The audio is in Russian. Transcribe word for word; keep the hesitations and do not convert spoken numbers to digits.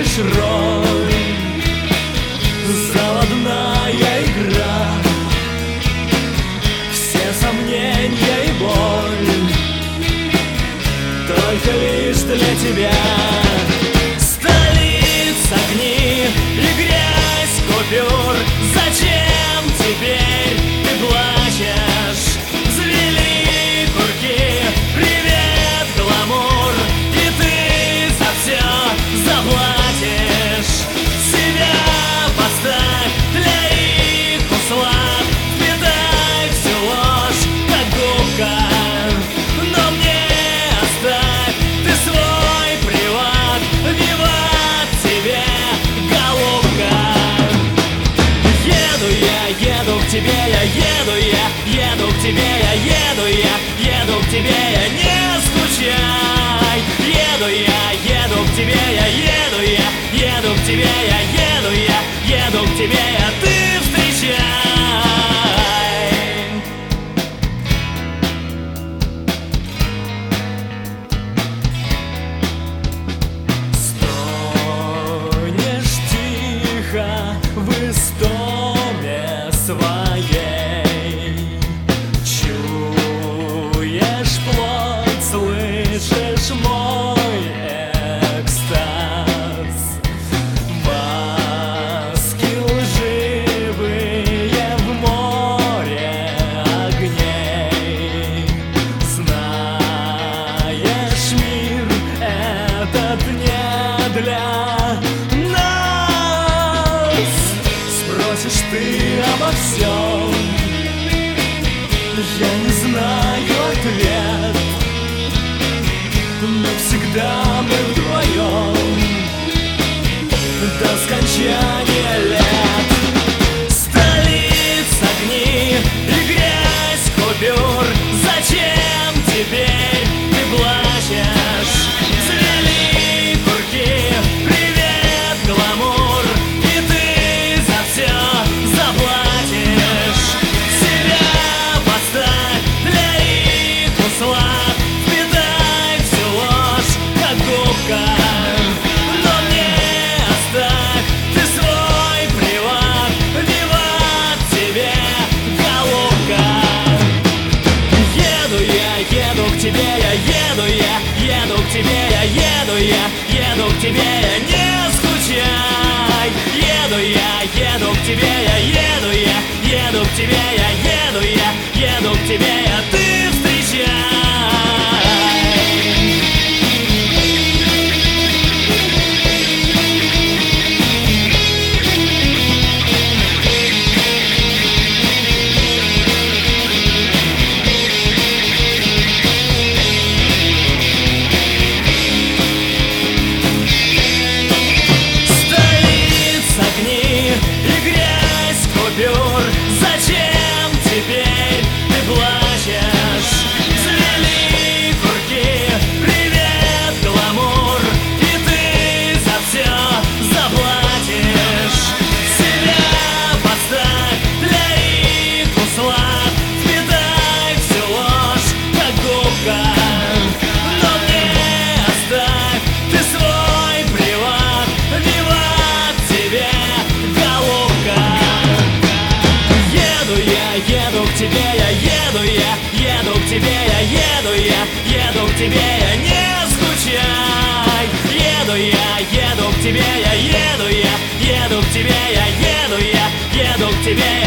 лишь роль, заводная игра. Все сомнения и боль только лишь для тебя. Столица, огни и грязь купюр. Зачем теперь ты плачешь? Взвели курки, привет, гламур, и ты за все заплатишь. Себя поставь для их услад, впитай всю ложь, как губка. Но мне оставь ты свой приват, виват тебе, голубка. Еду я, еду к тебе, я еду я, еду к тебе, я еду я, еду к тебе, я не скучай. Еду я, еду к тебе, я еду я, еду к тебе, я еду я, еду к тебе, я ты встречай. Стонешь тихо в истоме своей, чуешь плоть, слышишь мой экстаз. Маски лживые в море огней. Знаешь, мир этот не для нас. Спросишь ты обо всем, я не знаю ответ, но всегда мы вдвоем до скончания лет. Столица, огни и грязь купюр. Зачем теперь ты плачешь? Взвели курки, привет, гламур, и ты за все заплатишь. Себя поставь для их услад, впитай всю ложь, как губка. Но мне оставь ты свой приват, виват тебе, голубка. Еду я, еду к тебе, я еду я, еду к тебе, я еду я, еду к тебе, я не скучай. Еду я, еду к тебе, я еду я, еду к тебе, я еду я, еду к тебе, я ты встречай. Столица, огни и грязь купюр. Зачем теперь ты плачешь? Взвели курки, привет, гламур, и ты за все заплатишь. Себя поставь для их услад, впитай всю ложь, как губка. Но мне оставь ты свой приват, виват тебе, голубка. Еду я, еду к тебе, я еду я, еду к тебе, я еду я, еду к тебе, я не скучай. Еду я, еду к тебе, я еду я, еду к тебе, я еду я, еду к тебе.